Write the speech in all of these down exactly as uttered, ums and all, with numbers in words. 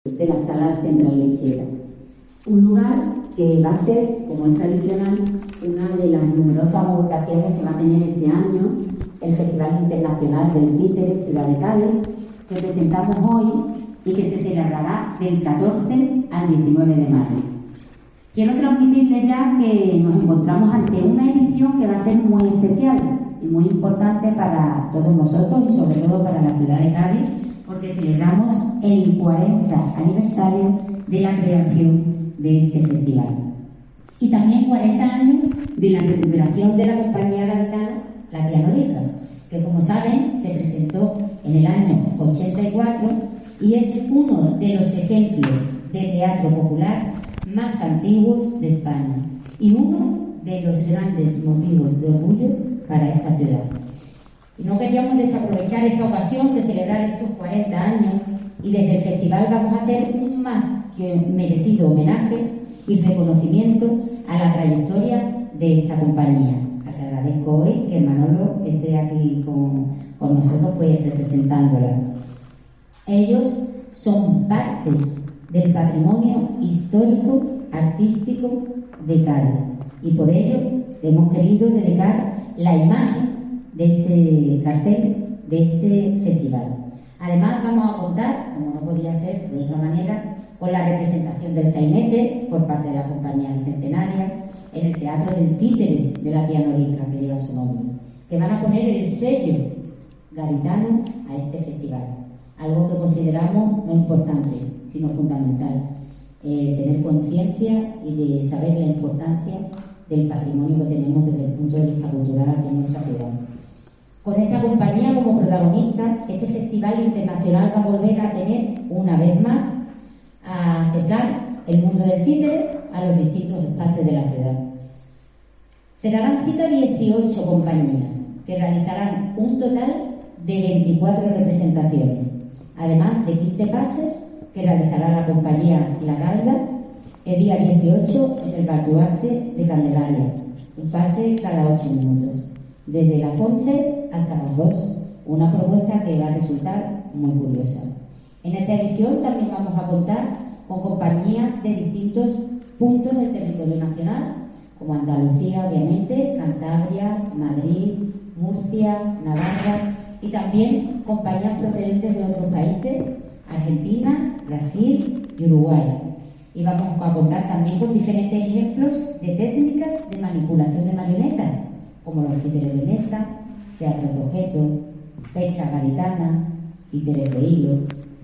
de la Sala Central Lechera, un lugar que va a ser, como es tradicional, una de las numerosas ubicaciones que va a tener este año el Festival Internacional del Títere Ciudad de Cádiz, que presentamos hoy y que se celebrará del catorce al diecinueve de mayo. Quiero transmitirles ya que nos encontramos ante una edición que va a ser muy especial y muy importante para todos nosotros y sobre todo para la ciudad de Cádiz, porque celebramos el cuarenta aniversario de la creación de este festival. Y también cuarenta años de la recuperación de la compañía gaditana La Tianorica, que como saben se presentó en el año ochenta y cuatro y es uno de los ejemplos de teatro popular más antiguos de España y uno de los grandes motivos de orgullo para esta ciudad. Y no queríamos desaprovechar esta ocasión de celebrar estos cuarenta años y desde el festival vamos a hacer un más que merecido homenaje y reconocimiento a la trayectoria de esta compañía. Le agradezco hoy que Manolo esté aquí con, con nosotros pues representándola. Ellos son parte del patrimonio histórico artístico de Cádiz y por ello hemos querido dedicar la imagen de este cartel, de este festival. Además vamos a contar, como no podía ser de otra manera, con la representación del sainete por parte de la compañía centenaria en el Teatro del Títere de La Tianorica, que lleva su nombre, que van a poner el sello gaditano a este festival, algo que consideramos no importante, sino fundamental, eh, tener conciencia y de saber la importancia del patrimonio que tenemos desde el punto de vista cultural aquí en nuestra ciudad. Con esta compañía como protagonista, este festival internacional va a volver a tener una vez más a acercar el mundo del títere a los distintos espacios de la ciudad. Se darán cita dieciocho compañías que realizarán un total de veinticuatro representaciones, además de quince pases que realizará la compañía La Galda el día dieciocho en el Bar Duarte de Candelaria, un pase cada ocho minutos, desde las once hasta las dos, una propuesta que va a resultar muy curiosa. En esta edición también vamos a contar con compañías de distintos puntos del territorio nacional, como Andalucía, obviamente, Cantabria, Madrid, Murcia, Navarra y también compañías procedentes de otros países, Argentina, Brasil y Uruguay. Y vamos a contar también con diferentes ejemplos de técnicas de manipulación de marionetas, como los títeres de mesa, teatro de objetos, fecha gaditana, títeres de hilo.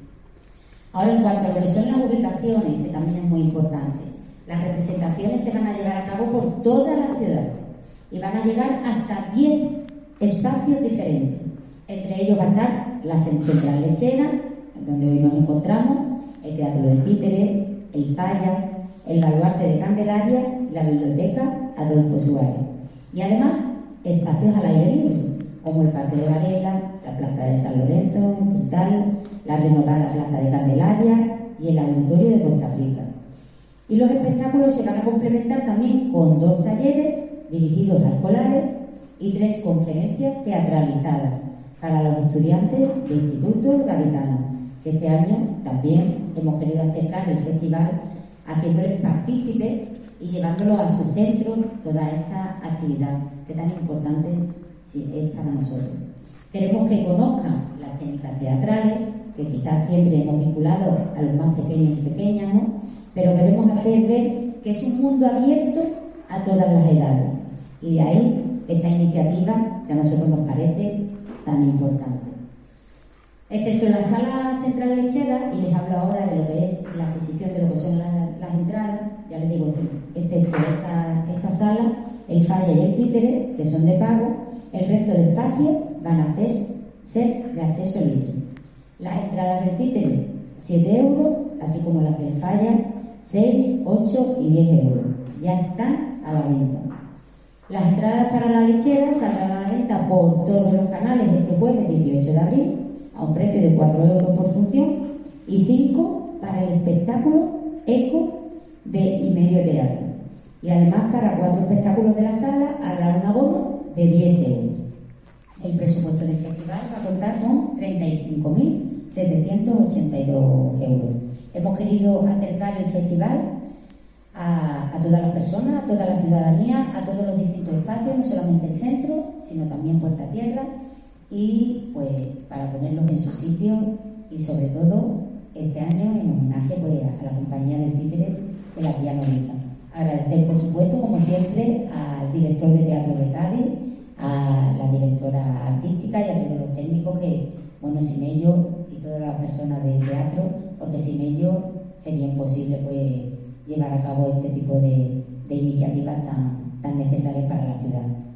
Ahora, en cuanto a lo que son las ubicaciones, que también es muy importante, las representaciones se van a llevar a cabo por toda la ciudad y van a llegar hasta diez espacios diferentes. Entre ellos va a estar la Central Lechera, donde hoy nos encontramos, el Teatro del Títere, el Falla, el Baluarte de Candelaria y la Biblioteca Adolfo Suárez. Y además, espacios al aire libre, como el Parque de Varela, la Plaza de San Lorenzo, en Puntal, la renovada Plaza de Candelaria y el Auditorio de Costa Rica. Y los espectáculos se van a complementar también con dos talleres dirigidos a escolares y tres conferencias teatralizadas para los estudiantes de institutos gaditanos, que este año también hemos querido acercar el festival haciéndoles partícipes y llevándolos a su centro toda esta actividad que tan importante es para nosotros. Queremos que conozcan las técnicas teatrales, que quizás siempre hemos vinculado a los más pequeños y pequeñas, ¿no? Pero queremos hacer ver que es un mundo abierto a todas las edades. Y de ahí esta iniciativa que a nosotros nos parece tan importante. Excepto en la Sala Central Lechera, y les hablo ahora de lo que es la adquisición de lo que son las, las entradas, ya les digo, excepto esta, esta sala, el Falla y el Títere, que son de pago, el resto de espacios van a hacer, ser de acceso libre. Las entradas del Títere, siete euros, así como las del Falla, seis, ocho y diez euros. Ya están a la venta. Las entradas para la Lechera saldrán a la venta por todos los canales este jueves dieciocho de abril, a un precio de cuatro euros por función, y cinco para el espectáculo Eco de y medio teatro. Y además para cuatro espectáculos de la sala habrá un abono de diez euros. El presupuesto del festival va a contar con treinta y cinco mil setecientos ochenta y dos euros. Hemos querido acercar el festival a, a todas las personas, a toda la ciudadanía, a todos los distintos espacios, no solamente el centro, sino también Puerta Tierra, y pues para ponerlos en su sitio y sobre todo este año en homenaje pues, a la compañía del títere de la Pianolita. Agradecer por supuesto como siempre al director de Teatro de Cádiz, a la directora artística y a todos los técnicos que, bueno, sin ellos y todas las personas de teatro, porque sin ellos sería imposible pues llevar a cabo este tipo de, de iniciativas tan, tan necesarias para la ciudad.